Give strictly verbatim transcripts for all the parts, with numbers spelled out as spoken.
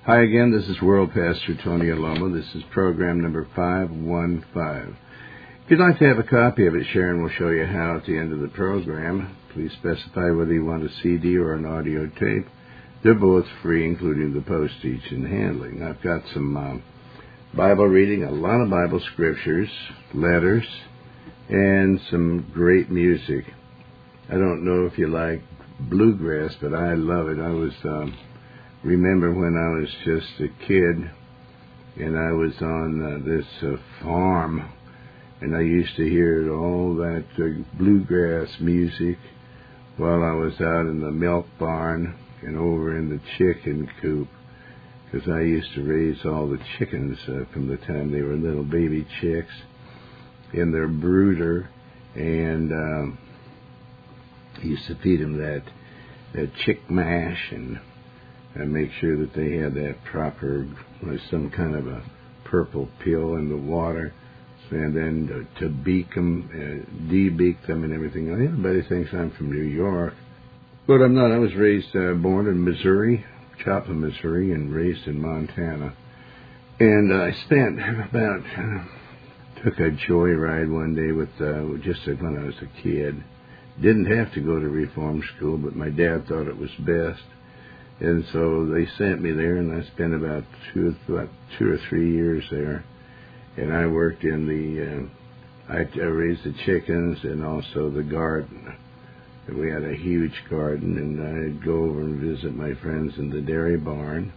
Hi again, this is World Pastor Tony Aloma. This is program number five one five. If you'd like to have a copy of it, Sharon will show you how at the end of the program. Please specify whether you want a C D or an audio tape. They're both free, including the postage and handling. I've got some uh, Bible reading, a lot of Bible scriptures, letters, and some great music. I don't know if you like bluegrass, but I love it. I was... Um, remember when I was just a kid and I was on uh, this uh, farm and I used to hear all that uh, bluegrass music while I was out in the milk barn and over in the chicken coop, because I used to raise all the chickens uh, from the time they were little baby chicks in their brooder, and um, used to feed them that, that chick mash and and make sure that they had that proper, like some kind of a purple pill in the water, and then to, to beak them, uh, de-beak them and everything. Everybody thinks I'm from New York, but I'm not. I was raised, uh, born in Missouri, Joplin, Missouri, and raised in Montana. And uh, I spent about, uh, took a joyride one day with, uh, just when I was a kid. Didn't have to go to reform school, but my dad thought it was best. And so they sent me there, and I spent about two, about two or three years there. And I worked in the, uh, I, I raised the chickens and also the garden. And we had a huge garden, and I'd go over and visit my friends in the dairy barn.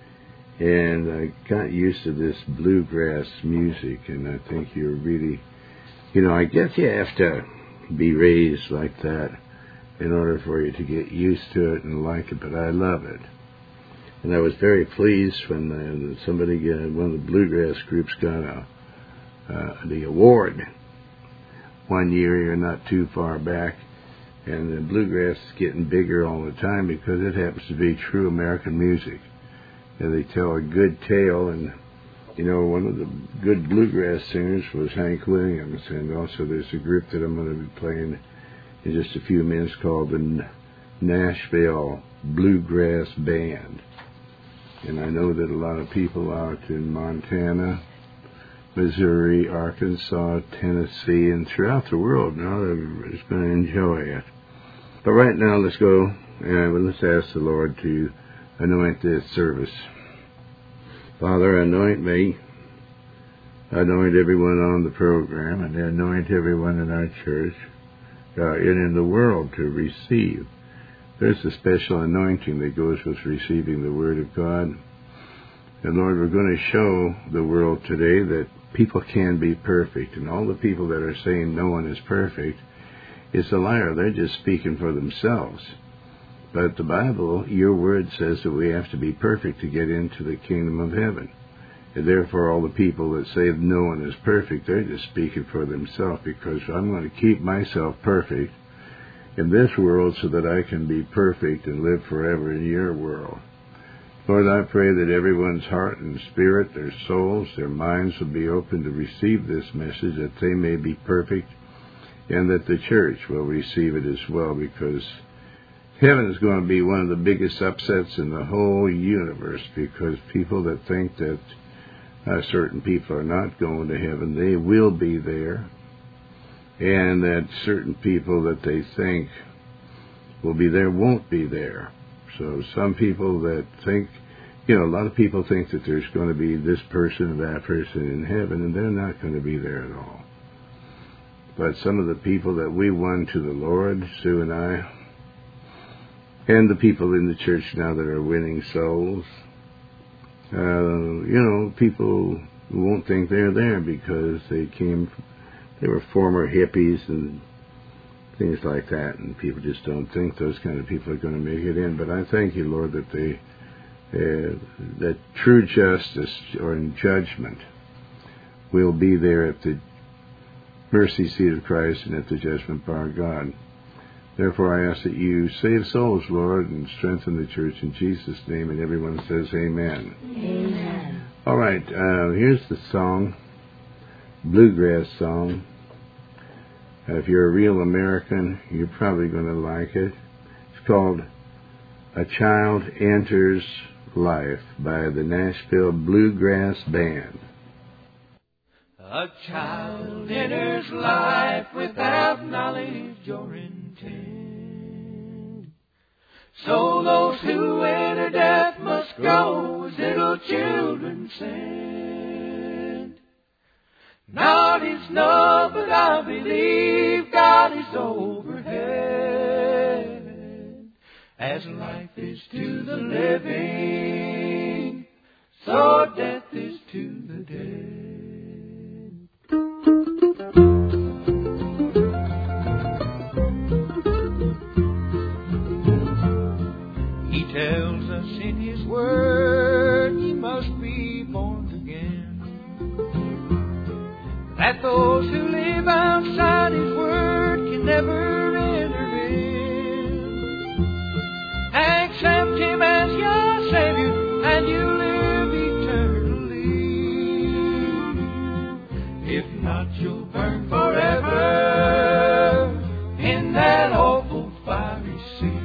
And I got used to this bluegrass music, and I think you're really, you know, I guess you have to be raised like that in order for you to get used to it and like it, but I love it. And I was very pleased when uh, somebody, uh, one of the bluegrass groups got a, uh, the award one year, you're not too far back, and the bluegrass is getting bigger all the time because it happens to be true American music. And they tell a good tale, and, you know, one of the good bluegrass singers was Hank Williams, and also there's a group that I'm going to be playing in just a few minutes called the Nashville Bluegrass Band. And I know that a lot of people out in Montana, Missouri, Arkansas, Tennessee, and throughout the world now are going to enjoy it. But right now, let's go and let's ask the Lord to anoint this service. Father, anoint me, anoint everyone on the program, and anoint everyone in our church, Uh, and in the world to receive. There's a special anointing that goes with receiving the Word of God. And Lord, we're going to show the world today that people can be perfect. And all the people that are saying no one is perfect is a liar. They're just speaking for themselves. But the Bible, your Word says that we have to be perfect to get into the kingdom of heaven. And therefore, all the people that say no one is perfect, they're just speaking for themselves, because I'm going to keep myself perfect in this world so that I can be perfect and live forever in your world. Lord, I pray that everyone's heart and spirit, their souls, their minds will be open to receive this message, that they may be perfect, and that the church will receive it as well, because heaven is going to be one of the biggest upsets in the whole universe, because people that think that Uh, certain people are not going to heaven, they will be there, and that certain people that they think will be there won't be there. So some people that think, you know, a lot of people think that there's going to be this person or that person in heaven, and they're not going to be there at all. But some of the people that we won to the Lord, Sue and I, and the people in the church now that are winning souls, Uh, you know, people won't think they're there because they came, they were former hippies and things like that, and people just don't think those kind of people are going to make it in. But I thank you, Lord, that they, uh, that true justice or in judgment will be there at the mercy seat of Christ and at the judgment bar of God. Therefore, I ask that you save souls, Lord, and strengthen the church in Jesus' name. And everyone says amen. Amen. All right, uh, here's the song, bluegrass song. Uh, if you're a real American, you're probably going to like it. It's called A Child Enters Life by the Nashville Bluegrass Band. A child enters life without knowledge or intent. So those who enter death must go as little children sent. Not is no, but I believe God is overhead. As life is to the living, so death is to the dead. He tells us in His Word ye must be born again. That those who live outside His Word can never enter in. Accept Him as your Savior and you live eternally. If not, you'll burn forever in that awful fiery sea.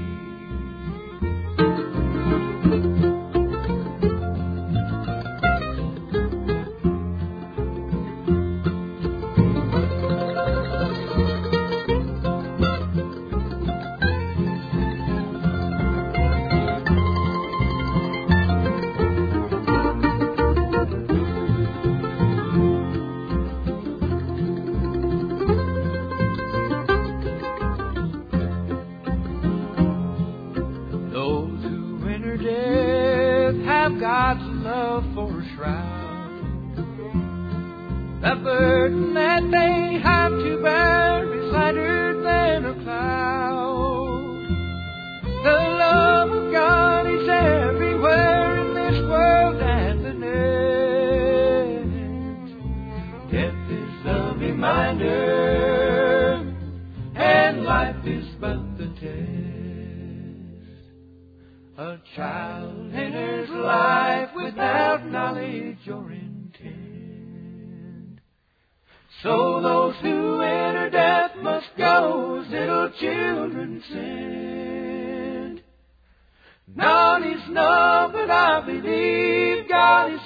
The burden that they have to bear is lighter than a cloud. The love of God is everywhere in this world and the next. Death is the reminder, and life is but the test. A child enters life without knowledge or intent. So those who enter death must go as little children sent. None is no, but I believe God is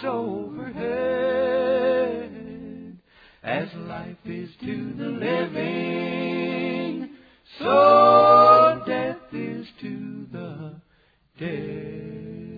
overhead. As life is to the living, so death is to the dead.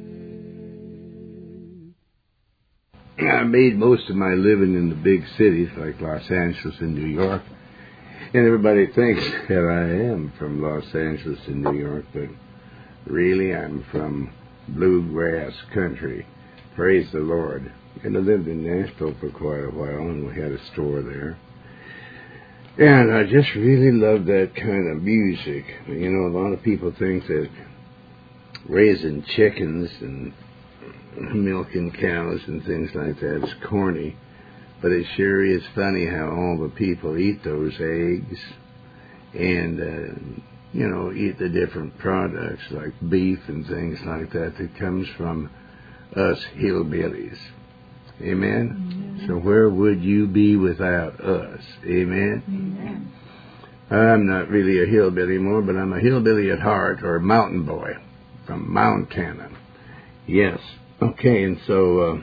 I made most of my living in the big cities like Los Angeles and New York. And everybody thinks that I am from Los Angeles and New York, but really I'm from bluegrass country. Praise the Lord. And I lived in Nashville for quite a while, and we had a store there. And I just really love that kind of music. You know, a lot of people think that raising chickens and milking cows and things like that is corny, but it sure is funny how all the people eat those eggs and uh, you know, eat the different products like beef and things like that that comes from us hillbillies. Amen? Amen. So where would you be without us? Amen? Amen. I'm not really a hillbilly anymore, but I'm a hillbilly at heart, or a mountain boy from Montana. Yes. Okay, and so uh,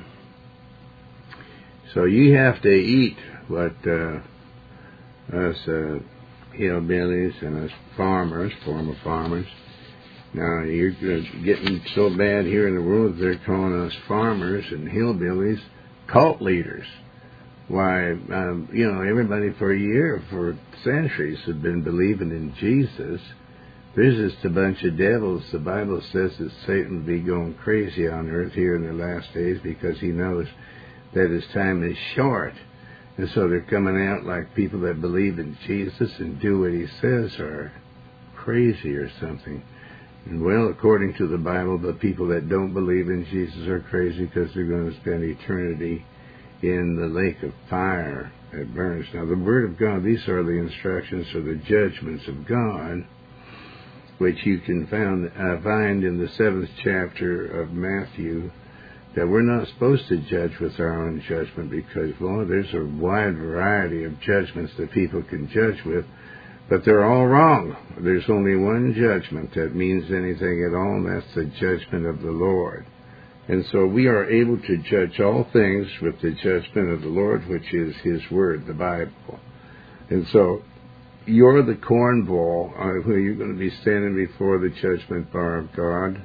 so you have to eat what uh, us uh, hillbillies and us farmers, former farmers. Now, you're getting so bad here in the world, they're calling us farmers and hillbillies cult leaders. Why, um, you know, everybody for a year, for centuries, have been believing in Jesus. There's just a bunch of devils. The Bible says that Satan will be going crazy on earth here in the last days because he knows that his time is short. And so they're coming out like people that believe in Jesus and do what he says are crazy or something. And well, according to the Bible, the people that don't believe in Jesus are crazy because they're going to spend eternity in the lake of fire that burns. Now, the Word of God, these are the instructions or the judgments of God, which you can found, uh, find in the seventh chapter of Matthew, that we're not supposed to judge with our own judgment because, well, there's a wide variety of judgments that people can judge with, but they're all wrong. There's only one judgment that means anything at all, and that's the judgment of the Lord. And so we are able to judge all things with the judgment of the Lord, which is His Word, the Bible. And so you're the cornball uh, where you're going to be standing before the judgment bar of God.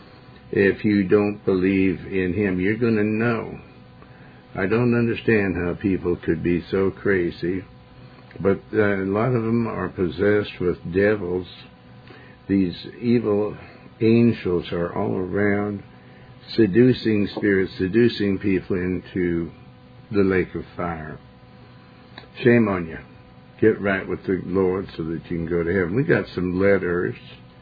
If you don't believe in Him, you're going to know. I don't understand how people could be so crazy, but uh, a lot of them are possessed with devils. These evil angels are all around, seducing spirits, seducing people into the lake of fire. Shame on you. Get right with the Lord so that you can go to heaven. We got some letters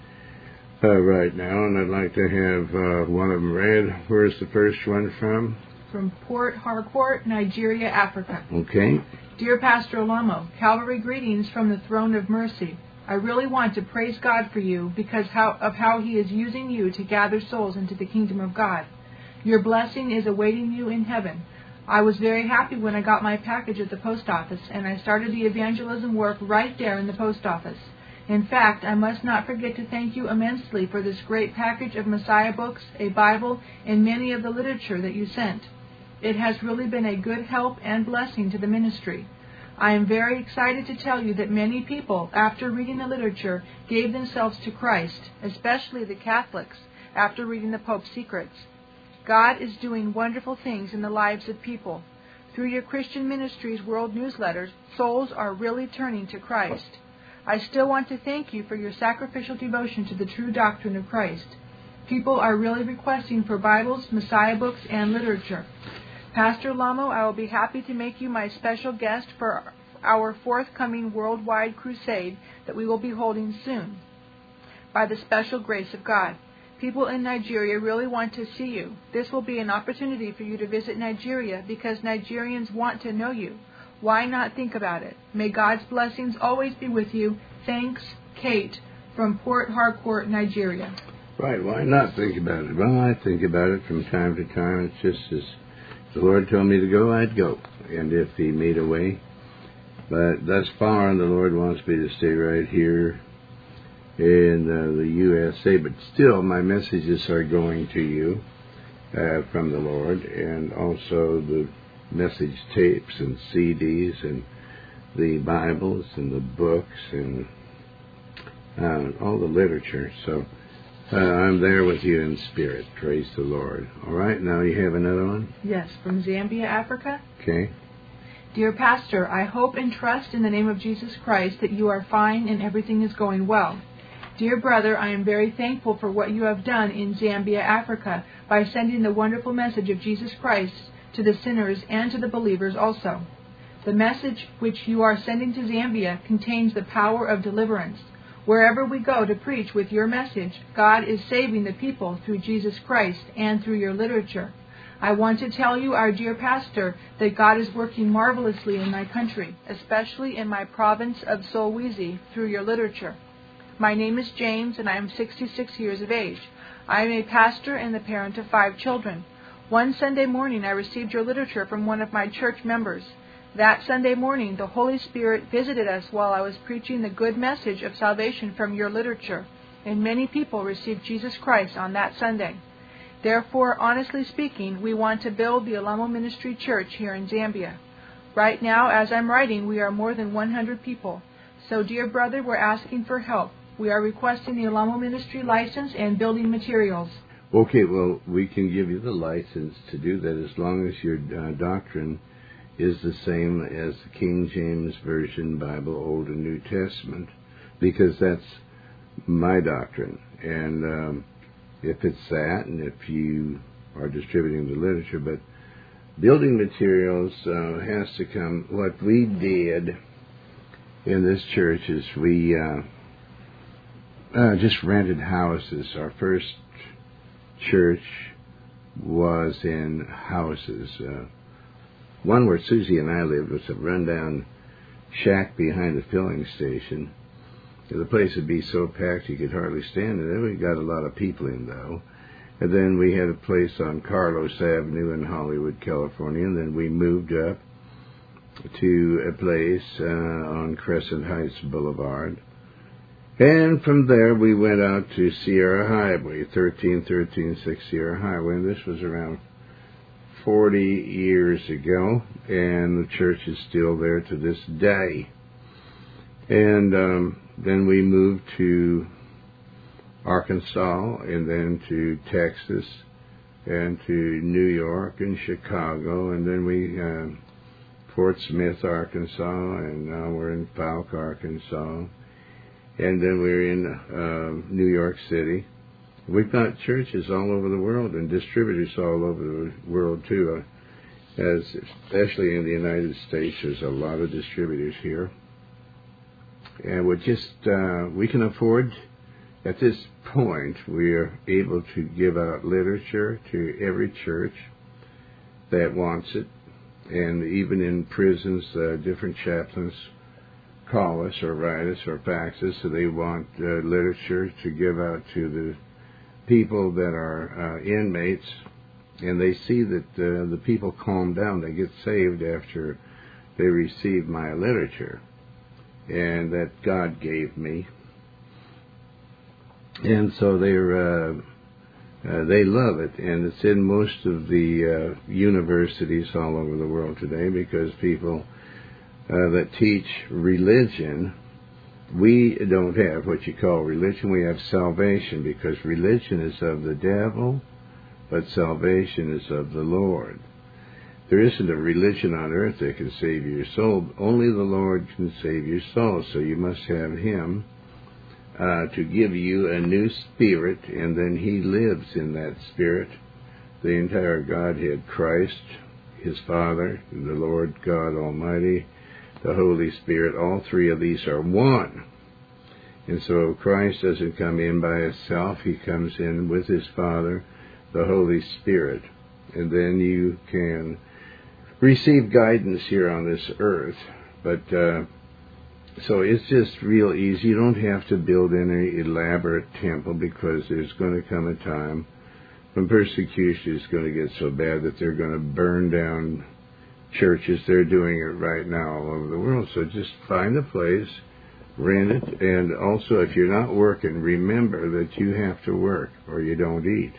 uh, right now, and I'd like to have uh, one of them read. Where's the first one from? From Port Harcourt, Nigeria, Africa. Okay. Dear Pastor Alamo, Calvary greetings from the throne of mercy. I really want to praise God for you because how, of how He is using you to gather souls into the kingdom of God. Your blessing is awaiting you in heaven. I was very happy when I got my package at the post office, and I started the evangelism work right there in the post office. In fact, I must not forget to thank you immensely for this great package of Messiah books, a Bible, and many of the literature that you sent. It has really been a good help and blessing to the ministry. I am very excited to tell you that many people, after reading the literature, gave themselves to Christ, especially the Catholics, after reading the Pope's Secrets. God is doing wonderful things in the lives of people. Through your Christian Ministries World newsletters, souls are really turning to Christ. I still want to thank you for your sacrificial devotion to the true doctrine of Christ. People are really requesting for Bibles, Messiah books, and literature. Pastor Lamo, I will be happy to make you my special guest for our forthcoming worldwide crusade that we will be holding soon, by the special grace of God. People in Nigeria really want to see you. This will be an opportunity for you to visit Nigeria because Nigerians want to know you. Why not think about it? May God's blessings always be with you. Thanks, Kate, from Port Harcourt, Nigeria. Right, why not think about it? Well, I think about it from time to time. It's just as the Lord told me to go, I'd go, and if He made a way. But thus far, the Lord wants me to stay right here in uh, the U S A. But still, my messages are going to you uh, from the Lord, and also the message tapes and C Ds and the Bibles and the books and uh, all the literature. So Uh, I'm there with you in spirit. Praise the Lord. All right, now you have another one? Yes, from Zambia, Africa. Okay. Dear Pastor, I hope and trust in the name of Jesus Christ that you are fine and everything is going well. Dear brother, I am very thankful for what you have done in Zambia, Africa, by sending the wonderful message of Jesus Christ to the sinners and to the believers also. The message which you are sending to Zambia contains the power of deliverance. Wherever we go to preach with your message, God is saving the people through Jesus Christ and through your literature. I want to tell you, our dear pastor, that God is working marvelously in my country, especially in my province of Solwezi, through your literature. My name is James, and I am sixty-six years of age. I am a pastor and the parent of five children. One Sunday morning, I received your literature from one of my church members. That Sunday morning, the Holy Spirit visited us while I was preaching the good message of salvation from your literature, and many people received Jesus Christ on that Sunday. Therefore, honestly speaking, we want to build the Alamo Ministry Church here in Zambia. Right now, as I'm writing, we are more than one hundred people. So, dear brother, we're asking for help. We are requesting the Alamo Ministry license and building materials. Okay, well, we can give you the license to do that as long as your uh, doctrine is the same as the King James Version Bible, Old and New Testament, because that's my doctrine. And um, if it's that, and if you are distributing the literature, but building materials uh, has to come. What we did in this church is we uh, uh, just rented houses. Our first church was in houses. Uh, One where Susie and I lived was a rundown shack behind the filling station. The place would be so packed you could hardly stand in it. We got a lot of people in, though. And then we had a place on Carlos Avenue in Hollywood, California. And then we moved up to a place uh, on Crescent Heights Boulevard. And from there, we went out to Sierra Highway, thirteen thirteen six Sierra Highway, and this was around forty years ago, and the church is still there to this day. And um, then we moved to Arkansas, and then to Texas, and to New York and Chicago, and then we uh, Fort Smith, Arkansas, and now we're in Fouke, Arkansas, and then we're in uh, New York City. We've got churches all over the world and distributors all over the world too, uh, as especially in the United States. There's a lot of distributors here, and we just uh, we can afford. At this point, we are able to give out literature to every church that wants it. And even in prisons, uh, different chaplains call us or write us or fax us, so they want uh, literature to give out to the people that are uh, inmates. And they see that uh, the people calm down. They get saved after they receive my literature. And that God gave me. And so they're, uh, uh, they love it, and it's in most of the uh, universities all over the world today, because people uh, that teach religion, we don't have what you call religion, we have salvation, because religion is of the devil, but salvation is of the Lord. There isn't a religion on earth that can save your soul. Only the Lord can save your soul, so you must have Him Uh, to give you a new spirit, and then He lives in that spirit. The entire Godhead, Christ, His Father, the Lord God Almighty, the Holy Spirit, all three of these are one. And so Christ doesn't come in by Himself. He comes in with His Father, the Holy Spirit. And then you can receive guidance here on this earth. But uh, So it's just real easy. You don't have to build any elaborate temple, because there's going to come a time when persecution is going to get so bad that they're going to burn down churches. They're doing it right now all over the world. So just find a place, rent it, and also if you're not working, remember that you have to work or you don't eat.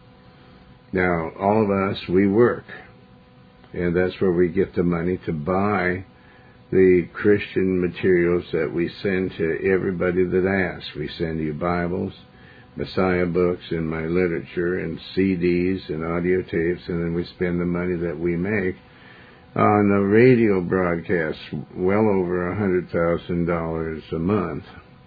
Now, all of us, we work, and that's where we get the money to buy the Christian materials that we send to everybody that asks. We send you Bibles, Messiah books, and my literature, and C Ds, and audio tapes, and then we spend the money that we make on a radio broadcast, well over one hundred thousand dollars a month.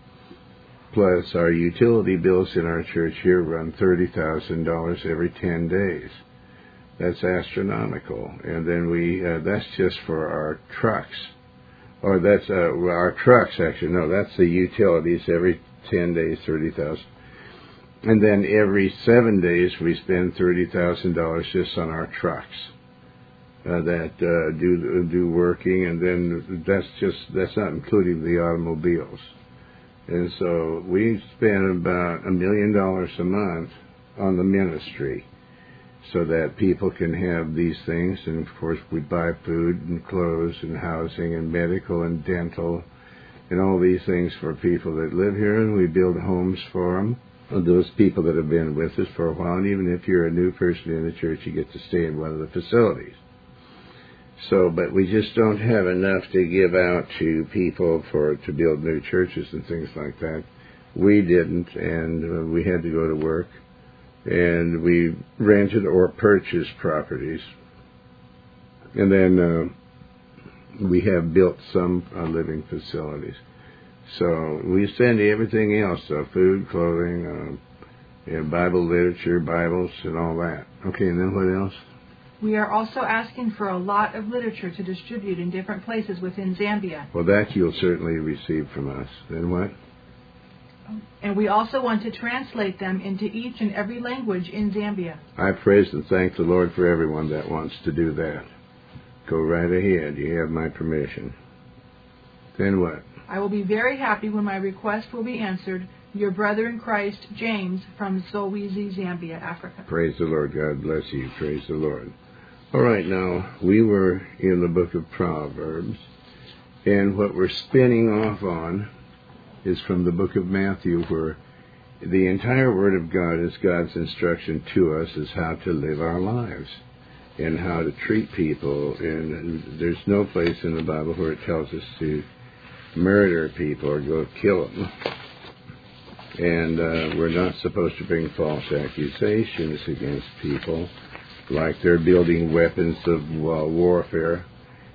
Plus, our utility bills in our church here run thirty thousand dollars every ten days. That's astronomical. And then we, uh, that's just for our trucks. Or that's uh, our trucks, actually. No, that's the utilities every ten days, thirty thousand dollars. And then every seven days we spend thirty thousand dollars just on our trucks uh, that uh, do do working. And then that's just, that's not including the automobiles. And so we spend about a million dollars a month on the ministry, so that people can have these things. And, of course, we buy food and clothes and housing and medical and dental and all these things for people that live here, and we build homes for them, those people that have been with us for a while. And even if you're a new person in the church, you get to stay in one of the facilities. So, but we just don't have enough to give out to people for to build new churches and things like that. We didn't, and uh, we had to go to work. And we rented or purchased properties. And then uh, we have built some uh, living facilities. So we send everything else, uh, food, clothing, uh, you know, Bible literature, Bibles, and all that. Okay, and then what else? We are also asking for a lot of literature to distribute in different places within Zambia. Well, that you'll certainly receive from us. Then what? And we also want to translate them into each and every language in Zambia. I praise and thank the Lord for everyone that wants to do that. Go right ahead. You have my permission. Then what? I will be very happy when my request will be answered. Your brother in Christ, James, from Zolwezi, Zambia, Africa. Praise the Lord. God bless you. Praise the Lord. All right, now, we were in the book of Proverbs, and what we're spinning off on is from the book of Matthew, where the entire Word of God is God's instruction to us as how to live our lives and how to treat people. And there's no place in the Bible where it tells us to murder people or go kill them. And uh, we're not supposed to bring false accusations against people like they're building weapons of uh, warfare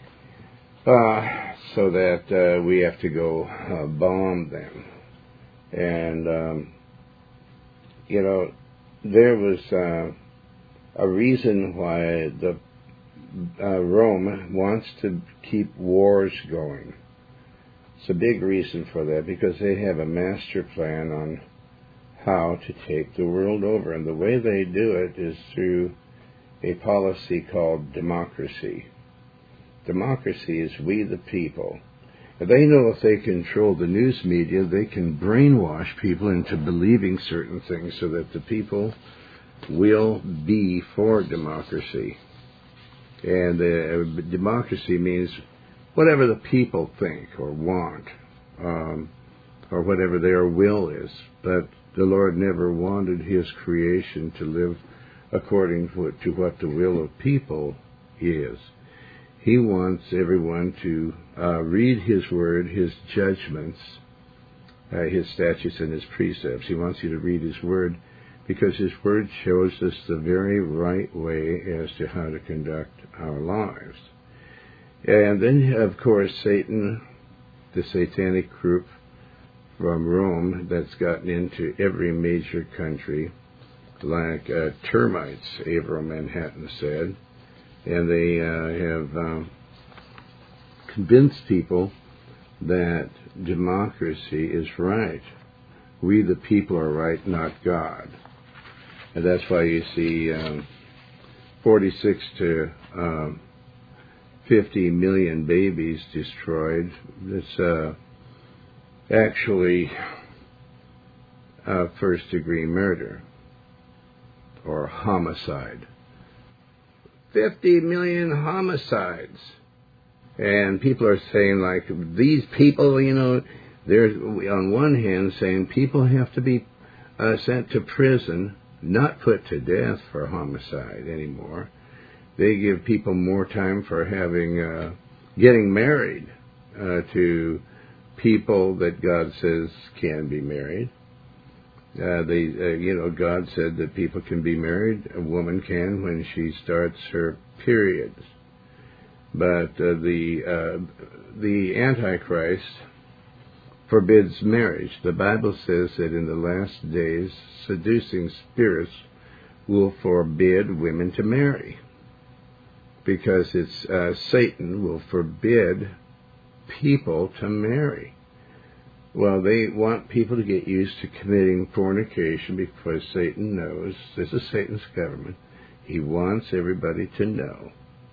uh, so that uh, we have to go uh, bomb them. And, um, you know, there was uh, a reason why the uh, Rome wants to keep wars going. It's a big reason for that, because they have a master plan on how to take the world over. And the way they do it is through a policy called democracy. Democracy is we the people. And they know if they control the news media, they can brainwash people into believing certain things so that the people will be for democracy. And uh, democracy means whatever the people think or want, um, or whatever their will is. But the Lord never wanted His creation to live according to what the will of people is. He wants everyone to uh, read His Word, His judgments, uh, His statutes, and His precepts. He wants you to read His Word because His Word shows us the very right way as to how to conduct our lives. And then, of course, Satan, the satanic group from Rome that's gotten into every major country, like uh, termites, Avro Manhattan said, and they uh, have um, convinced people that democracy is right. We, the people, are right, not God. And that's why you see um, forty-six to um, fifty million babies destroyed. It's uh, actually uh, first-degree murder or homicide. fifty million homicides. And people are saying, like, these people, you know, they're on one hand saying people have to be uh, sent to prison, not put to death for homicide anymore. They give people more time for having, uh, getting married uh, to people that God says can be married. Uh, they, uh, you know, God said that people can be married. A woman can when she starts her periods. But uh, the uh, the Antichrist forbids marriage. The Bible says that in the last days, seducing spirits will forbid women to marry, because it's uh, Satan will forbid people to marry. Well, they want people to get used to committing fornication because Satan knows, this is Satan's government, he wants everybody to know.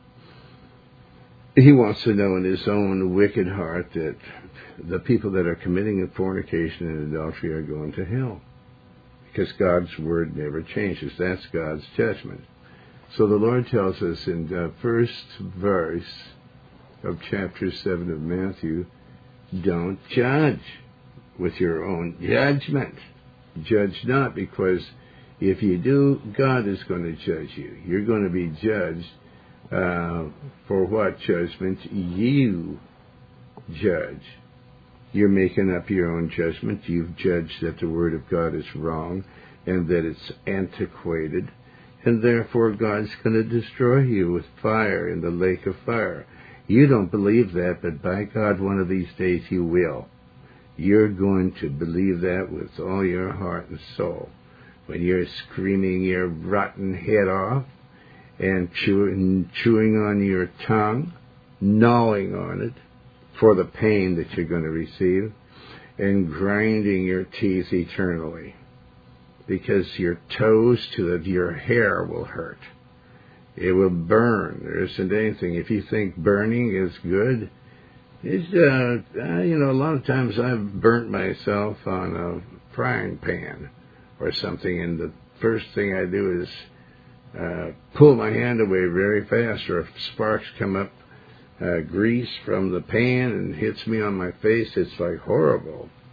He wants to know in his own wicked heart that the people that are committing fornication and adultery are going to hell, because God's word never changes. That's God's judgment. So the Lord tells us in the first verse of chapter seven of Matthew, don't judge with your own judgment. Judge not, because if you do, God is going to judge you. You're going to be judged uh, for what judgment you judge. You're making up your own judgment. You've judged that the Word of God is wrong and that it's antiquated, and therefore God's going to destroy you with fire in the lake of fire. You don't believe that, but by God, one of these days you will. You're going to believe that with all your heart and soul. When you're screaming your rotten head off and chewing, chewing on your tongue, gnawing on it for the pain that you're going to receive, and grinding your teeth eternally, because your toes to the, your hair will hurt. It will burn. There isn't anything. If you think burning is good, it's, uh, uh, you know, a lot of times I've burnt myself on a frying pan or something, and the first thing I do is uh, pull my hand away very fast, or if sparks come up, uh, grease from the pan and hits me on my face, it's like horrible.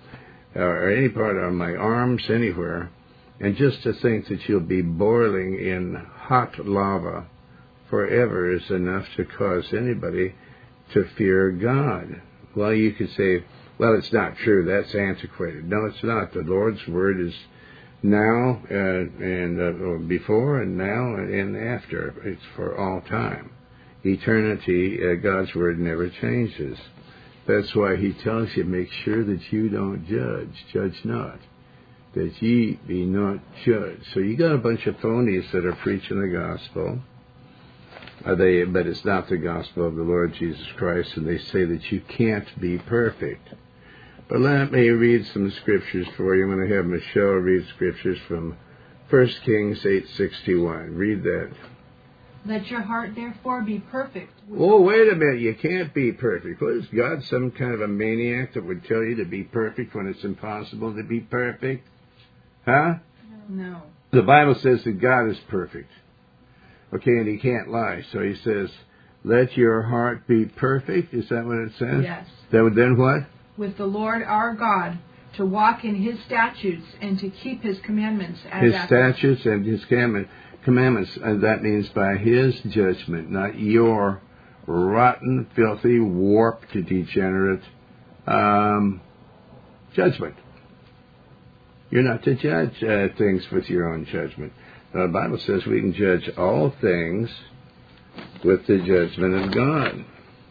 or any part of my arms, anywhere. And just to think that you'll be boiling in hot lava forever is enough to cause anybody to fear God. Well, you could say, well, it's not true. That's antiquated. No, it's not. The Lord's Word is now uh, and uh, or before and now and after. It's for all time. Eternity, uh, God's Word never changes. That's why He tells you, make sure that you don't judge. Judge not, that ye be not judged. So you got a bunch of phonies that are preaching the gospel. Are they? But it's not the gospel of the Lord Jesus Christ, and they say that you can't be perfect. But let me read some scriptures for you. I'm going to have Michelle read scriptures from First Kings eight sixty-one. Read that. Let your heart therefore be perfect. Oh, wait a minute. You can't be perfect. What, is God some kind of a maniac that would tell you to be perfect when it's impossible to be perfect? Huh? No. The Bible says that God is perfect. Okay, and He can't lie. So He says, let your heart be perfect. Is that what it says? Yes. Then, then what? With the Lord our God, to walk in His statutes and to keep His commandments. As His after. statutes and His commandments. And that means by His judgment, not your rotten, filthy, warped, degenerate um, judgment. You're not to judge uh, things with your own judgment. The Bible says we can judge all things with the judgment of God.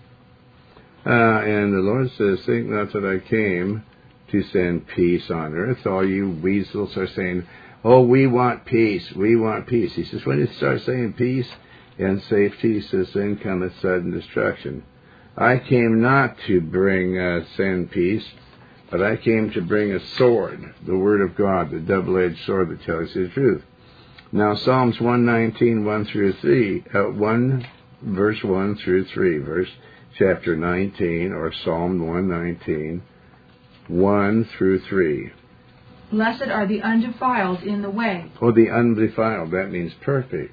Uh, and the Lord says, think not that I came to send peace on earth. All you weasels are saying, oh, we want peace, we want peace. He says, when you start saying peace and safety, he says, then cometh sudden destruction. I came not to bring, uh, send peace, but I came to bring a sword, the Word of God, the double-edged sword that tells you the truth. Now, Psalms one nineteen, one through three, uh, one, verse one through three, verse chapter nineteen, or Psalm one nineteen, one through three. Blessed are the undefiled in the way. Oh, the undefiled, that means perfect.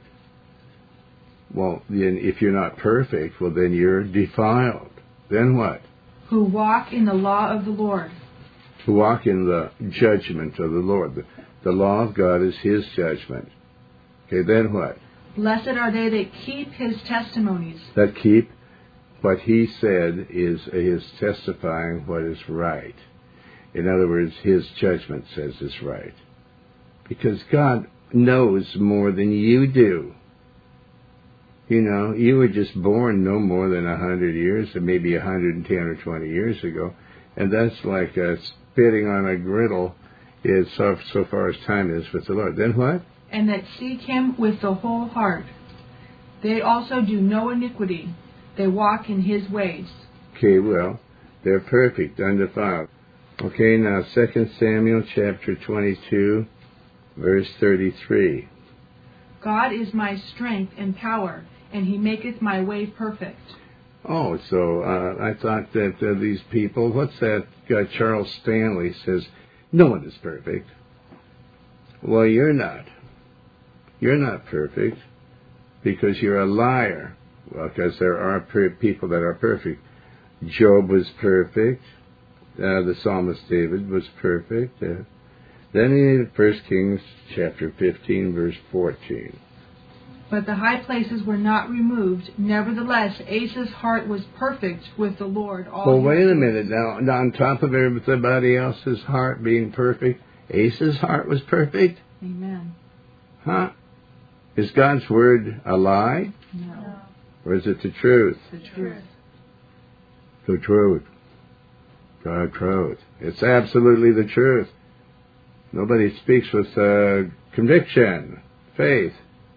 Well, then if you're not perfect, well, then you're defiled. Then what? Who walk in the law of the Lord. Who walk in the judgment of the Lord. The, the law of God is His judgment. Okay, then what? Blessed are they that keep His testimonies. That keep what He said is His testifying what is right. In other words, His judgment says is right. Because God knows more than you do. You know, you were just born no more than a hundred years, or maybe a hundred and ten or twenty years ago, and that's like uh, spitting on a griddle is so, so far as time is with the Lord. Then what? And that seek Him with the whole heart. They also do no iniquity. They walk in His ways. Okay, well, they're perfect, undefiled. Okay, now Second Samuel chapter twenty-two, verse thirty-three. God is my strength and power, and He maketh my way perfect. Oh, so uh, I thought that uh, these people, what's that guy Charles Stanley says, no one is perfect. Well, you're not. You're not perfect because you're a liar. Well, because there are per- people that are perfect. Job was perfect. Uh, the psalmist David was perfect. Uh, then in First Kings chapter fifteen, verse fourteen. But the high places were not removed. Nevertheless, Asa's heart was perfect with the Lord. All Well, wait a minute. Now, on top of everybody else's heart being perfect, Asa's heart was perfect? Amen. Huh? Is God's word a lie? No. Or is it the truth? The truth. The truth. The truth. It's absolutely the truth. Nobody speaks with uh, conviction, faith.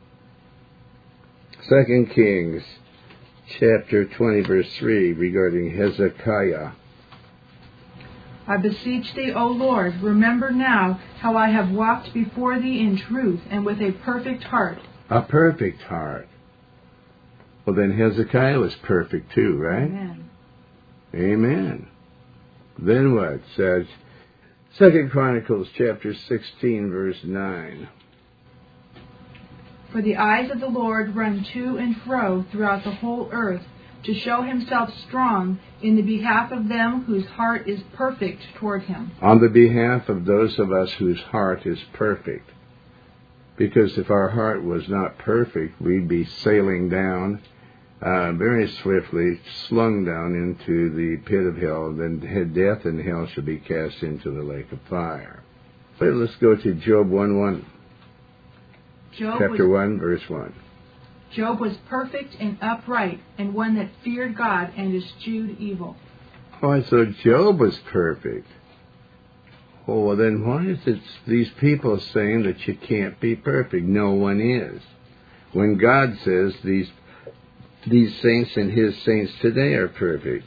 Second Kings, chapter twenty, verse three, regarding Hezekiah. I beseech thee, O Lord, remember now how I have walked before thee in truth and with a perfect heart. A perfect heart. Well, then Hezekiah was perfect too, right? Amen. Amen. Then what? It says, Second Chronicles, chapter sixteen, verse nine. For the eyes of the Lord run to and fro throughout the whole earth, to show himself strong in the behalf of them whose heart is perfect toward him. On the behalf of those of us whose heart is perfect. Because if our heart was not perfect, we'd be sailing down uh, very swiftly, slung down into the pit of hell. Then death and hell shall be cast into the lake of fire. But let's go to Job one one. Job Chapter was, one, verse one. Job was perfect and upright, and one that feared God and eschewed evil. Oh, so Job was perfect. Oh, well, then why is it these people saying that you can't be perfect? No one is. When God says these these saints and his saints today are perfect.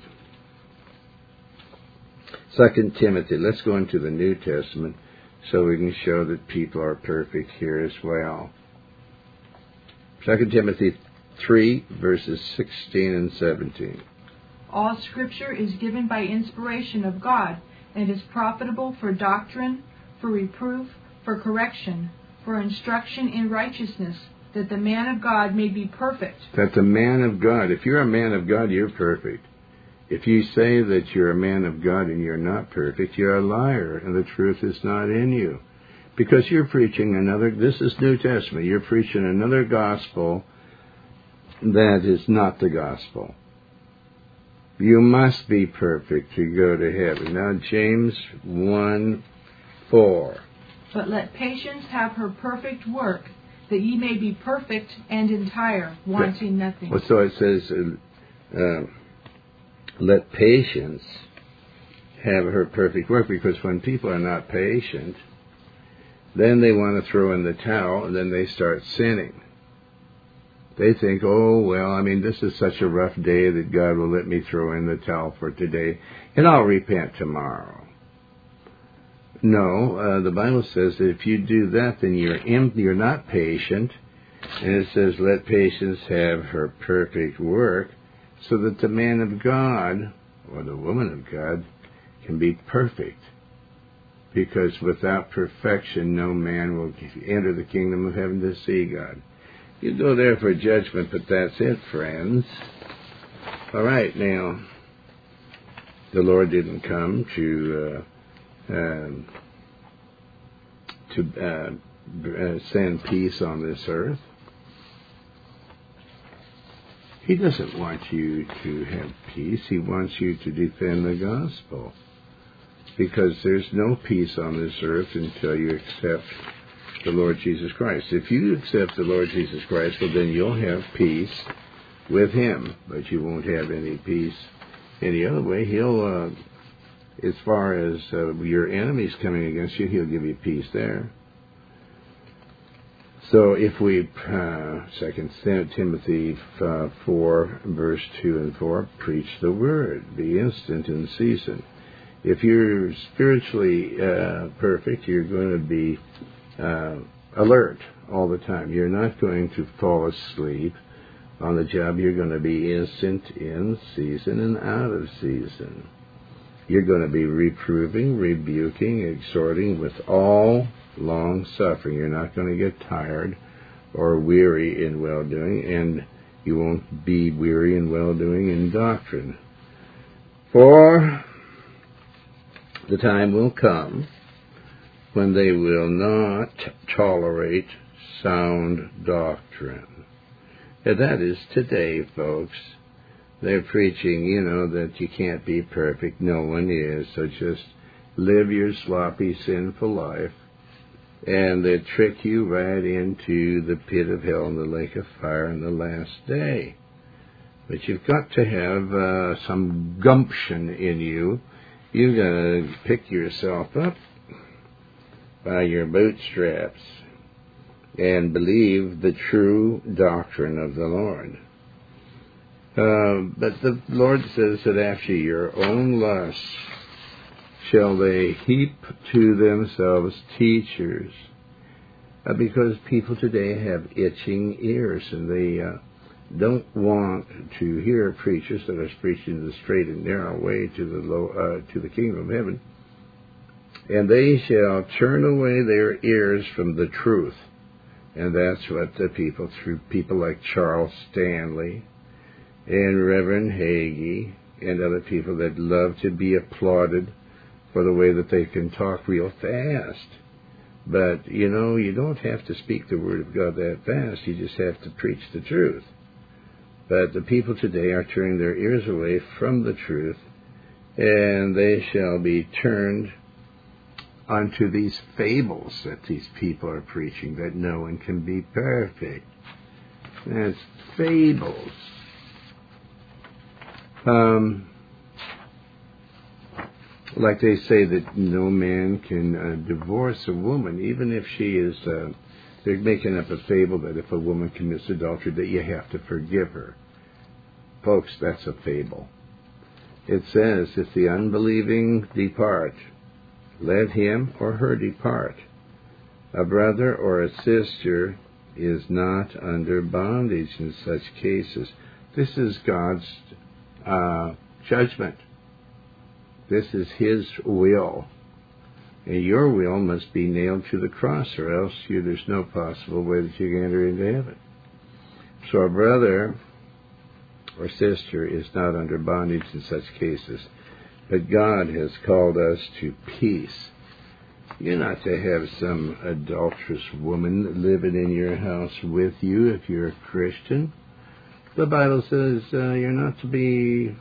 Second Timothy. Let's go into the New Testament so we can show that people are perfect here as well. Second Timothy three, verses sixteen and seventeen. All Scripture is given by inspiration of God, and is profitable for doctrine, for reproof, for correction, for instruction in righteousness, that the man of God may be perfect. That the man of God, if you're a man of God, you're perfect. If you say that you're a man of God and you're not perfect, you're a liar, and the truth is not in you. Because you're preaching another, this is New Testament, you're preaching another gospel that is not the gospel. You must be perfect to go to heaven. Now, James one four. But let patience have her perfect work, that ye may be perfect and entire, wanting nothing. Well, so it says, uh, uh, let patience have her perfect work, because when people are not patient, then they want to throw in the towel, and then they start sinning. They think, oh, well, I mean, this is such a rough day that God will let me throw in the towel for today, and I'll repent tomorrow. No, uh, the Bible says that if you do that, then you're imp- you're not patient, and it says, let patience have her perfect work, so that the man of God, or the woman of God, can be perfect. Because without perfection, no man will enter the kingdom of heaven to see God. You go there for judgment, but that's it, friends. All right, now, the Lord didn't come to uh, um, to uh, send peace on this earth. He doesn't want you to have peace. He wants you to defend the gospel. Because there's no peace on this earth until you accept the Lord Jesus Christ. If you accept the Lord Jesus Christ, well, then you'll have peace with him, but you won't have any peace any other way. He'll, uh, as far as uh, your enemies coming against you, he'll give you peace there. So if we, uh, Second Timothy uh, four, verse two and four, preach the word, be instant in season. If you're spiritually uh, perfect, you're going to be uh, alert all the time. You're not going to fall asleep on the job. You're going to be instant in season and out of season. You're going to be reproving, rebuking, exhorting with all long suffering. You're not going to get tired or weary in well-doing, and you won't be weary in well-doing in doctrine. For the time will come when they will not tolerate sound doctrine. And that is today, folks. They're preaching, you know, that you can't be perfect. No one is. So just live your sloppy, sinful life, and they trick you right into the pit of hell and the lake of fire in the last day. But you've got to have uh, some gumption in you. You've got to pick yourself up by your bootstraps and believe the true doctrine of the Lord. Uh, but the Lord says that after your own lusts shall they heap to themselves teachers, uh, because people today have itching ears, and they uh, don't want to hear preachers that are preaching the straight and narrow way to the low, uh, to the kingdom of heaven. And they shall turn away their ears from the truth. And that's what the people, through people like Charles Stanley and Reverend Hagee and other people that love to be applauded for the way that they can talk real fast. But, you know, you don't have to speak the Word of God that fast. You just have to preach the truth. But the people today are turning their ears away from the truth, and they shall be turned onto these fables that these people are preaching, that no one can be perfect. That's fables. Um, like they say that no man can uh, divorce a woman, even if she is, uh, they're making up a fable that if a woman commits adultery, that you have to forgive her. Folks, that's a fable. It says, if the unbelieving depart, let him or her depart. A brother or a sister is not under bondage in such cases. This is God's uh, judgment. This is His will. And your will must be nailed to the cross, or else you, there's no possible way that you can enter into heaven. So a brother or sister is not under bondage in such cases. But God has called us to peace. You're not to have some adulterous woman living in your house with you if you're a Christian. The Bible says uh, you're not to be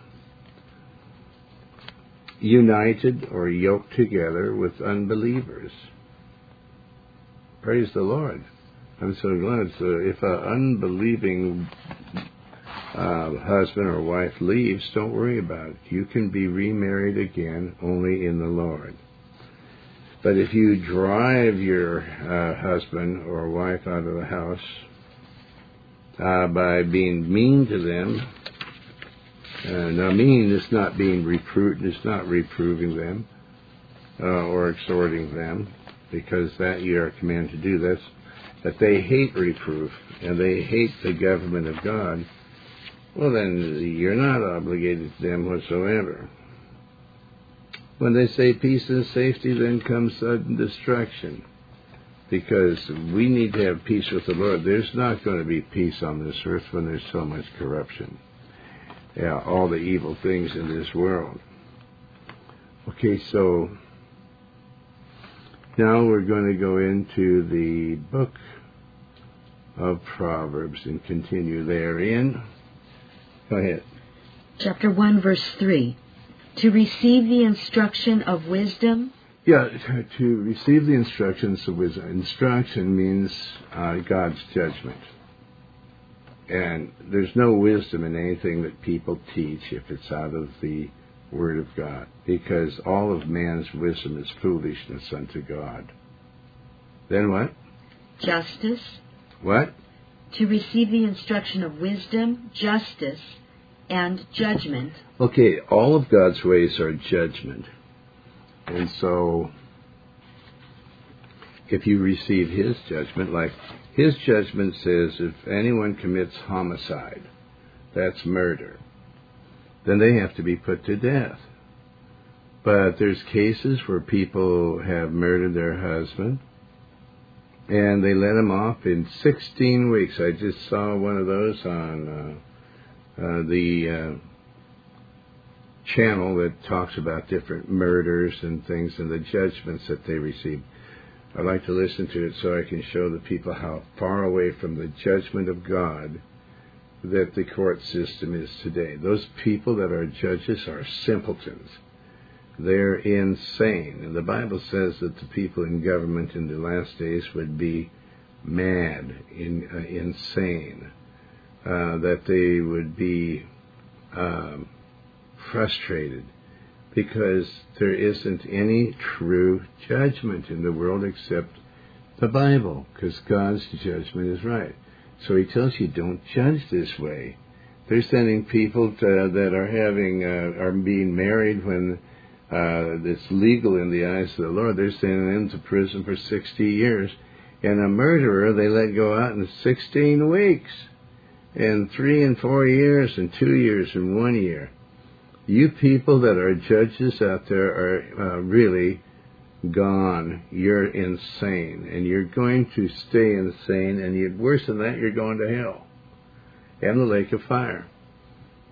united or yoked together with unbelievers. Praise the Lord. I'm so glad. So if an unbelieving uh, husband or wife leaves, don't worry about it. You can be remarried again only in the Lord. But if you drive your uh, husband or wife out of the house uh, by being mean to them, uh, now mean is not being reproved, it's not reproving them uh, or exhorting them, because that you are commanded to do this. But they hate reproof and they hate the government of God. Well, then you're not obligated to them whatsoever. When they say peace and safety, then comes sudden destruction. Because we need to have peace with the Lord. There's not going to be peace on this earth when there's so much corruption. Yeah, all the evil things in this world. Okay, so now we're going to go into the book of Proverbs and continue therein. Go ahead. Chapter one, verse three. To receive the instruction of wisdom. Yeah, to receive the instructions of wisdom. Instruction means uh, God's judgment. And there's no wisdom in anything that people teach if it's out of the Word of God, because all of man's wisdom is foolishness unto God. Then what? Justice. What? To receive the instruction of wisdom, justice, and judgment. Okay, all of God's ways are judgment. And so, if you receive His judgment, like His judgment says if anyone commits homicide, that's murder, then they have to be put to death. But there's cases where people have murdered their husband, and they let him off in sixteen weeks. I just saw one of those on uh, uh, the uh, channel that talks about different murders and things and the judgments that they receive. I like to listen to it so I can show the people how far away from the judgment of God that the court system is today. Those people that are judges are simpletons. They're insane. And the Bible says that the people in government in the last days would be mad, in, uh, insane, uh, that they would be um, frustrated, because there isn't any true judgment in the world except the Bible, because God's judgment is right. So He tells you, don't judge this way. They're sending people to, that are having uh, are being married when uh, it's legal in the eyes of the Lord. They're sending them to prison for sixty years, and a murderer they let go out in sixteen weeks, and three and four years, and two years, and one year. You people that are judges out there are uh, really gone. You're insane, and you're going to stay insane, and you, worse than that, you're going to hell and the lake of fire.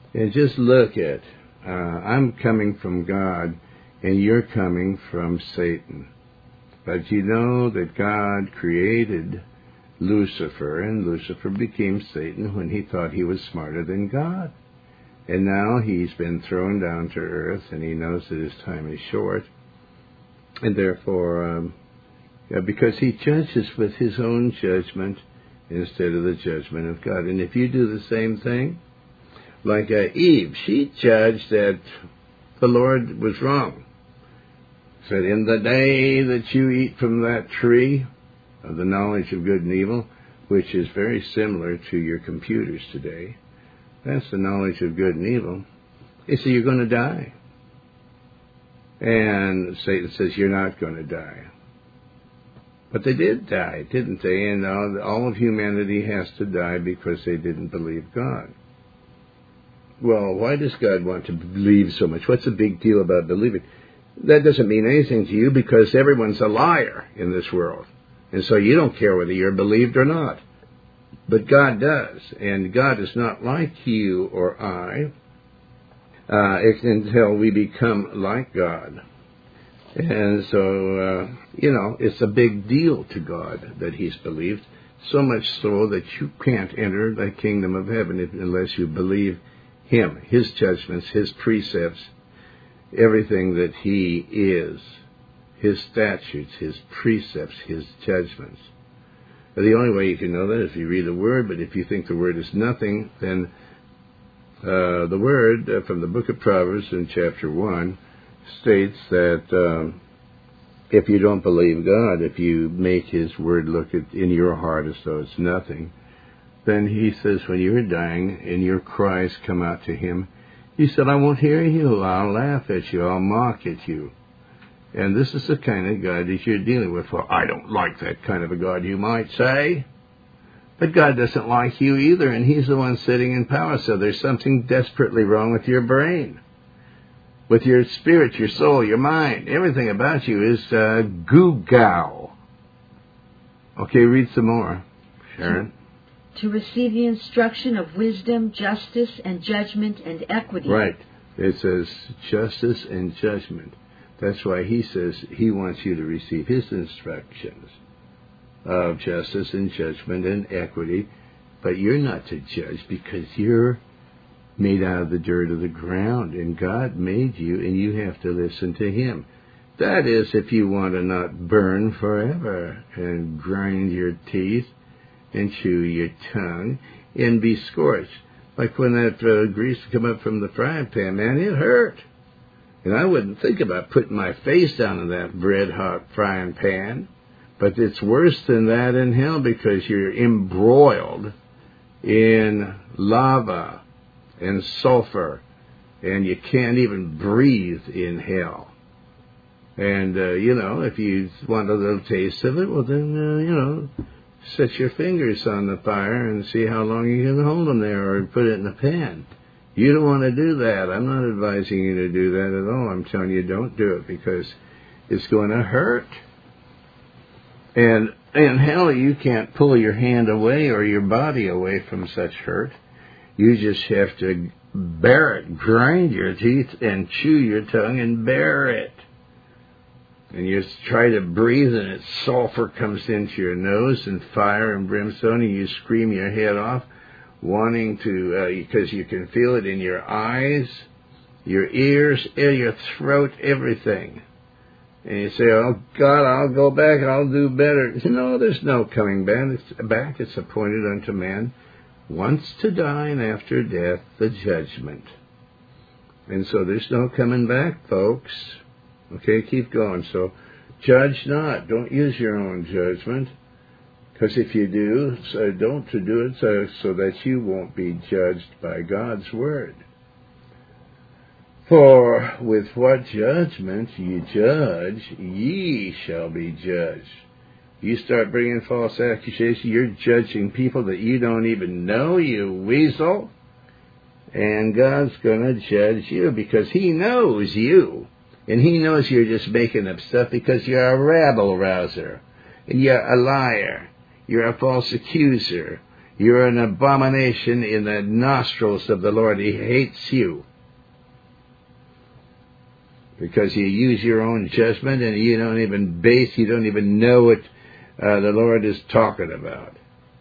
And just look at, uh, I'm coming from God, and you're coming from Satan. But you know that God created Lucifer, and Lucifer became Satan when he thought he was smarter than God. And now he's been thrown down to earth, and he knows that his time is short. And therefore, um, yeah, because he judges with his own judgment instead of the judgment of God. And if you do the same thing, like uh, Eve, she judged that the Lord was wrong. Said, in the day that you eat from that tree of the knowledge of good and evil, which is very similar to your computers today, that's the knowledge of good and evil, he said, you're going to die. And Satan says, you're not going to die. But they did die, didn't they? And all, all of humanity has to die because they didn't believe God. Well, why does God want to believe so much? What's the big deal about believing? That doesn't mean anything to you because everyone's a liar in this world. And so you don't care whether you're believed or not. But God does. And God is not like you or I uh, until we become like God. And so, uh, you know, it's a big deal to God that he's believed. So much so that you can't enter the kingdom of heaven unless you believe him, his judgments, his precepts, everything that he is, his statutes, his precepts, his judgments. The only way you can know that is if you read the Word, but if you think the Word is nothing, then uh, the Word uh, from the book of Proverbs in chapter one states that um, if you don't believe God, if you make his Word look at, in your heart as though it's nothing, then he says when you're dying and your cries come out to him, he said, I won't hear you, I'll laugh at you, I'll mock at you. And this is the kind of God that you're dealing with. Well, I don't like that kind of a God, you might say. But God doesn't like you either, and he's the one sitting in power. So there's something desperately wrong with your brain, with your spirit, your soul, your mind. Everything about you is uh, goo-gow. Okay, read some more, Sharon. To receive the instruction of wisdom, justice, and judgment, and equity. Right. It says justice and judgment. That's why he says he wants you to receive his instructions of justice and judgment and equity. But you're not to judge because you're made out of the dirt of the ground. And God made you, and you have to listen to him. That is, if you want to not burn forever and grind your teeth and chew your tongue and be scorched. Like when that uh, grease come up from the frying pan, man, it hurt. And I wouldn't think about putting my face down in that red-hot frying pan. But it's worse than that in hell because you're embroiled in lava and sulfur, and you can't even breathe in hell. And, uh, you know, if you want a little taste of it, well, then, uh, you know, set your fingers on the fire and see how long you can hold them there, or put it in the pan. You don't want to do that. I'm not advising you to do that at all. I'm telling you don't do it because it's going to hurt. And in hell, you can't pull your hand away or your body away from such hurt. You just have to bear it, grind your teeth, and chew your tongue and bear it. And you try to breathe, and its sulfur comes into your nose, and fire and brimstone, and you scream your head off, wanting to, uh, because you can feel it in your eyes, your ears, your throat, everything. And you say, oh, God, I'll go back, I'll do better. No, there's no coming back. It's, back. It's appointed unto man once to die, and after death, the judgment. And so there's no coming back, folks. Okay, keep going. So, judge not. Don't use your own judgment. Because if you do, so don't to do it so, so that you won't be judged by God's word. For with what judgment ye judge, ye shall be judged. You start bringing false accusations, you're judging people that you don't even know, you weasel. And God's going to judge you because he knows you. And he knows you're just making up stuff because you're a rabble-rouser. And you're a liar. You're a false accuser. You're an abomination in the nostrils of the Lord. He hates you. Because you use your own judgment and you don't even base, you don't even know what uh, the Lord is talking about.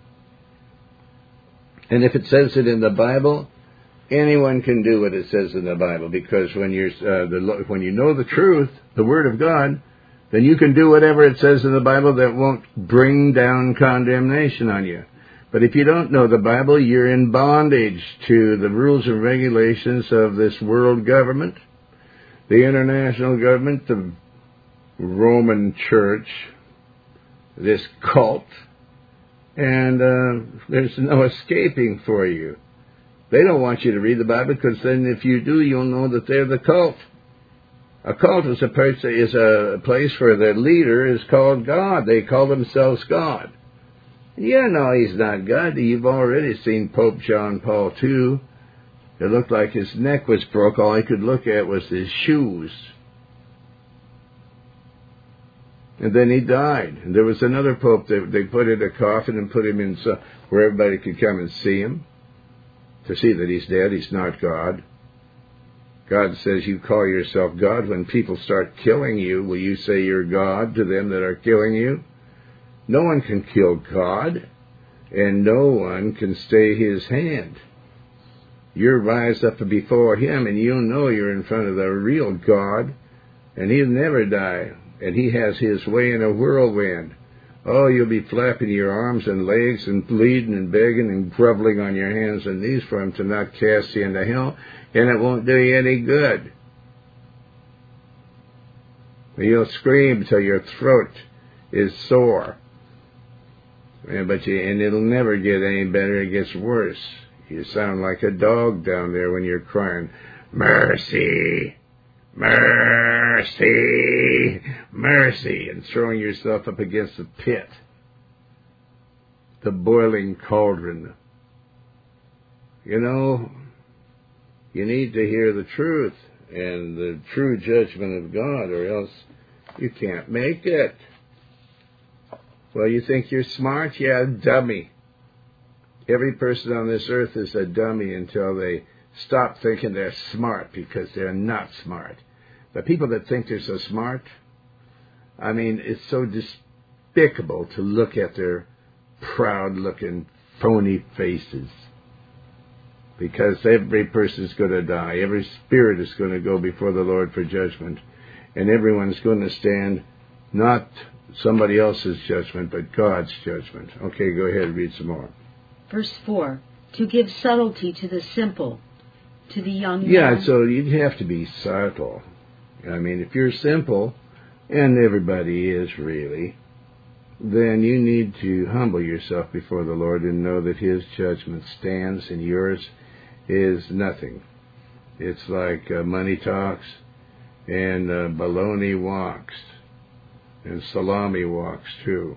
And if it says it in the Bible, anyone can do what it says in the Bible. Because when you're uh, the, when you know the truth, the Word of God, then you can do whatever it says in the Bible that won't bring down condemnation on you. But if you don't know the Bible, you're in bondage to the rules and regulations of this world government, the international government, the Roman Church, this cult, and uh, there's no escaping for you. They don't want you to read the Bible because then if you do, you'll know that they're the cult. A cult is a, person, is a place where the leader is called God. They call themselves God. Yeah, no, he's not God. You've already seen Pope John Paul the Second. It looked like his neck was broke. All he could look at was his shoes. And then he died. And there was another pope that they put in a coffin and put him in so, where everybody could come and see him. To see that he's dead. He's not God. God says you call yourself God. When people start killing you, will you say you're God to them that are killing you? No one can kill God. And no one can stay his hand. You rise up before him and you'll know you're in front of the real God. And he'll never die. And he has his way in a whirlwind. Oh, you'll be flapping your arms and legs and bleeding and begging and groveling on your hands and knees for him to not cast you into hell. And it won't do you any good. You'll scream till your throat is sore. And, but you, and it'll never get any better. It gets worse. You sound like a dog down there when you're crying, mercy, mercy, mercy, and throwing yourself up against the pit, the boiling cauldron. You know, you need to hear the truth and the true judgment of God, or else you can't make it. Well, you think you're smart? Yeah, dummy. Every person on this earth is a dummy until they stop thinking they're smart, because they're not smart. The people that think they're so smart, I mean, it's so despicable to look at their proud-looking, phony faces. Because every person's going to die. Every spirit is going to go before the Lord for judgment. And everyone's going to stand not somebody else's judgment, but God's judgment. Okay, go ahead and read some more. Verse four, to give subtlety to the simple, to the young man. Yeah, so you'd have to be subtle. I mean, if you're simple, and everybody is really, then you need to humble yourself before the Lord and know that his judgment stands and yours is nothing. It's like uh, money talks and uh, baloney walks and salami walks too.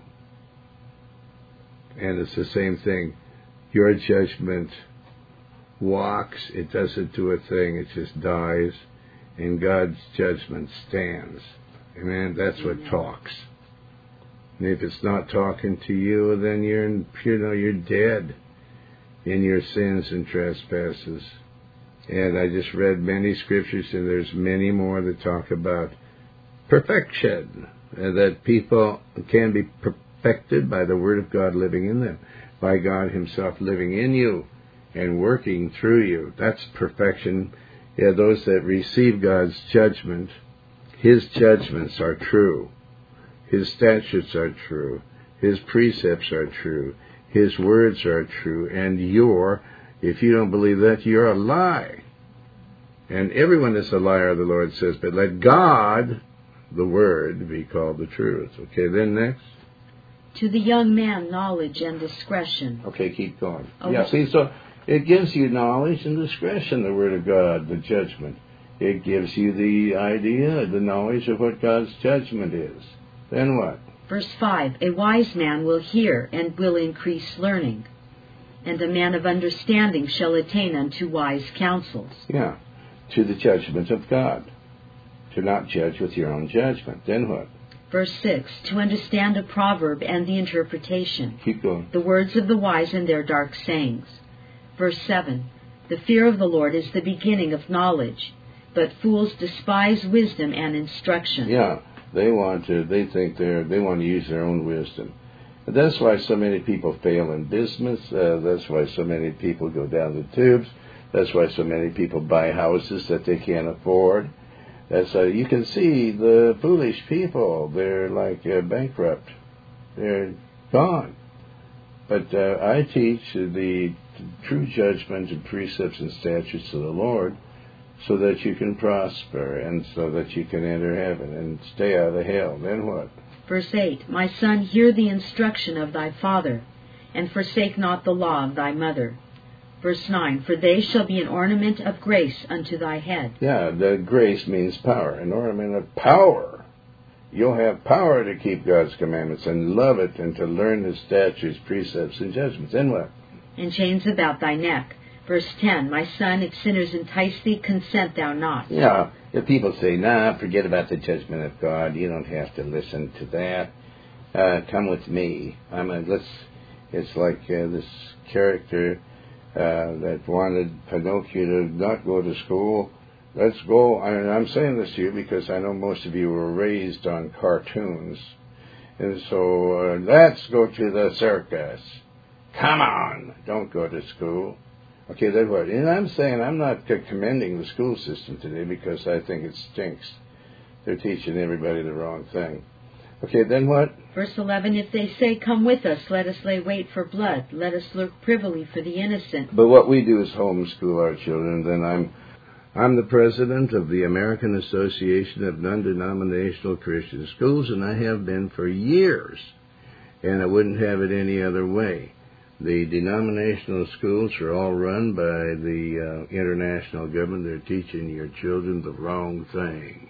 And it's the same thing. Your judgment walks, it doesn't do a thing, it just dies, and God's judgment stands. Amen? That's what talks. And if it's not talking to you, then you're, you know, you're dead in your sins and trespasses. And I just read many scriptures, and there's many more that talk about perfection, and that people can be perfected by the Word of God living in them, by God himself living in you and working through you. That's perfection. Yeah, those that receive God's judgment, his judgments are true. His statutes are true. His precepts are true. His words are true. And you're, if you don't believe that, you're a lie. And everyone is a liar, the Lord says, but let God, the Word, be called the truth. Okay, then next. To the young man, knowledge and discretion. Okay, keep going. Okay. Yeah, see, so it gives you knowledge and discretion, the Word of God, the judgment. It gives you the idea, the knowledge of what God's judgment is. Then what? Verse five, a wise man will hear and will increase learning, and a man of understanding shall attain unto wise counsels. Yeah, to the judgment of God. To not judge with your own judgment. Then what? Verse six, to understand a proverb and the interpretation. Keep going. The words of the wise and their dark sayings. Verse seven, the fear of the Lord is the beginning of knowledge, but fools despise wisdom and instruction. Yeah, they want to, they think they're, they want to use their own wisdom. And that's why so many people fail in business. Uh, that's why so many people go down the tubes. That's why so many people buy houses that they can't afford. That's uh, you can see the foolish people. They're like uh, bankrupt. They're gone. But uh, I teach the true judgment and precepts and statutes of the Lord so that you can prosper and so that you can enter heaven and stay out of hell. Then what? Verse eight, my son, hear the instruction of thy father, and forsake not the law of thy mother. Verse nine, for they shall be an ornament of grace unto thy head. Yeah, the grace means power, an ornament of power. You'll have power to keep God's commandments and love it and to learn His statutes, precepts, and judgments. Then what? And chains about thy neck. Verse ten, my son, if sinners entice thee, consent thou not. Yeah, if people say, nah, forget about the judgment of God, you don't have to listen to that. Uh, come with me. I'm a, let's, it's like uh, this character uh, that wanted Pinocchio to not go to school. Let's go. And I'm saying this to you because I know most of you were raised on cartoons. And so, uh, let's go to the circus. Come on, don't go to school. Okay, then what? And I'm saying I'm not commending the school system today because I think it stinks. They're teaching everybody the wrong thing. Okay, then what? Verse eleven, if they say, come with us, let us lay wait for blood. Let us lurk privily for the innocent. But what we do is homeschool our children. Then I'm I'm the president of the American Association of Non-Denominational Christian Schools, and I have been for years. And I wouldn't have it any other way. The denominational schools are all run by the uh, international government. They're teaching your children the wrong thing.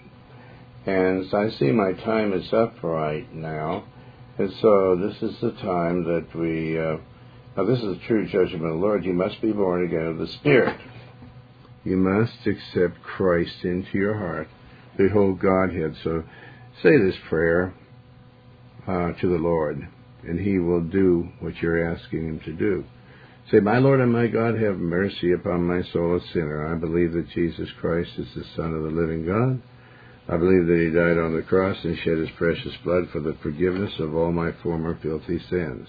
And so I see my time is up right now. And so this is the time that we, uh, now this is the true judgment of the Lord. You must be born again of the Spirit. You must accept Christ into your heart, the whole Godhead. So say this prayer uh, to the Lord, and He will do what you're asking Him to do. Say, my Lord and my God, have mercy upon my soul, a sinner. I believe that Jesus Christ is the Son of the living God. I believe that He died on the cross and shed His precious blood for the forgiveness of all my former filthy sins.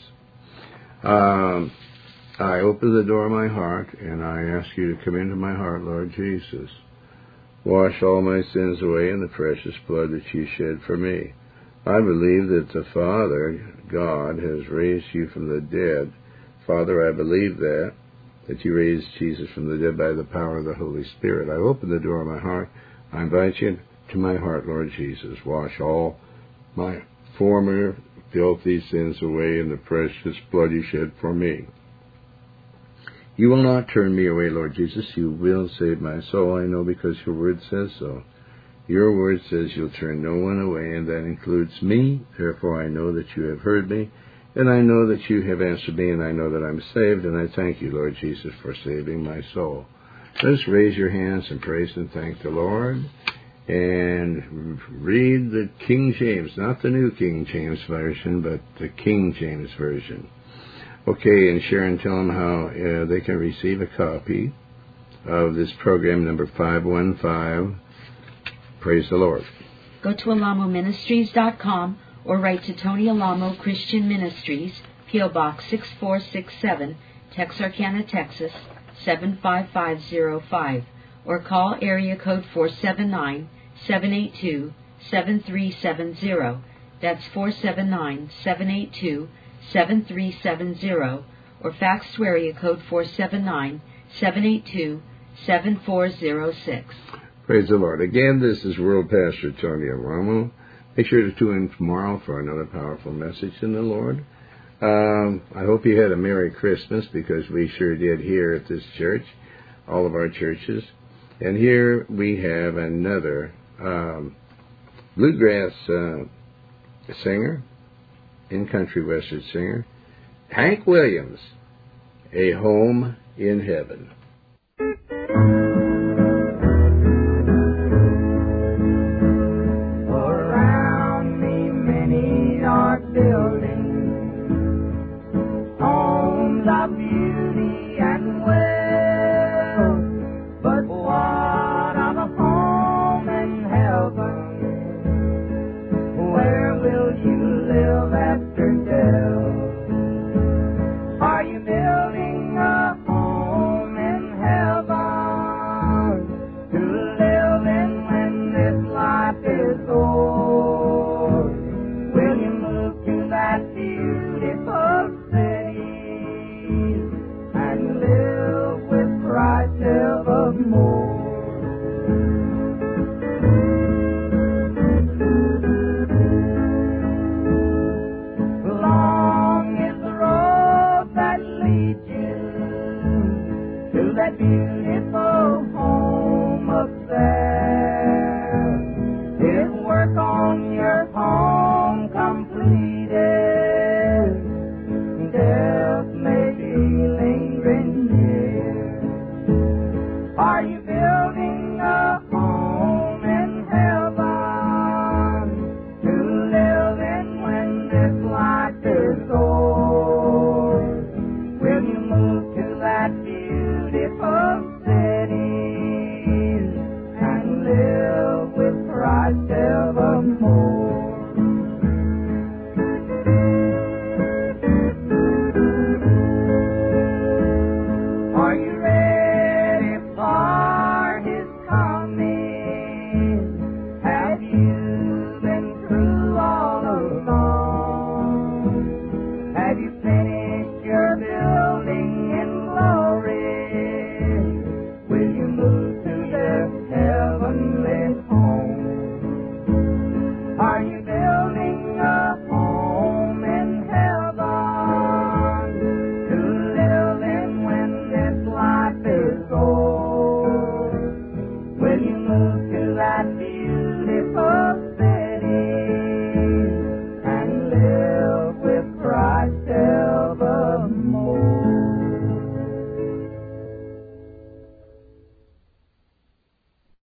Um, I open the door of my heart, and I ask you to come into my heart, Lord Jesus. Wash all my sins away in the precious blood that you shed for me. I believe that the Father, God, has raised you from the dead. Father, I believe that, that you raised Jesus from the dead by the power of the Holy Spirit. I open the door of my heart. I invite you to my heart, Lord Jesus. Wash all my former filthy sins away in the precious blood you shed for me. You will not turn me away, Lord Jesus. You will save my soul, I know, because your word says so. Your word says you'll turn no one away, and that includes me. Therefore, I know that you have heard me, and I know that you have answered me, and I know that I'm saved, and I thank you, Lord Jesus, for saving my soul. Let us raise your hands and praise and thank the Lord, and read the King James, not the New King James Version, but the King James Version. Okay, and share and tell them how uh, they can receive a copy of this program number five one five. Praise the Lord. Go to alamo ministries dot com or write to Tony Alamo Christian Ministries, P O Box six four six seven, Texarkana, Texas seven five five zero five, or call area code four seven nine, seven eight two, seven three seven zero. That's four seven nine, seven eight two, seven three seven zero, or fax to area code four seven nine, seven eight two, seven four zero six. Praise the Lord. Again, this is World Pastor Tony Alamo. Make sure to tune in tomorrow for another powerful message in the Lord. Um, I hope you had a Merry Christmas, because we sure did here at this church, all of our churches. And here we have another um, bluegrass uh, singer, in country western singer, Hank Williams, A Home in Heaven. Around me are you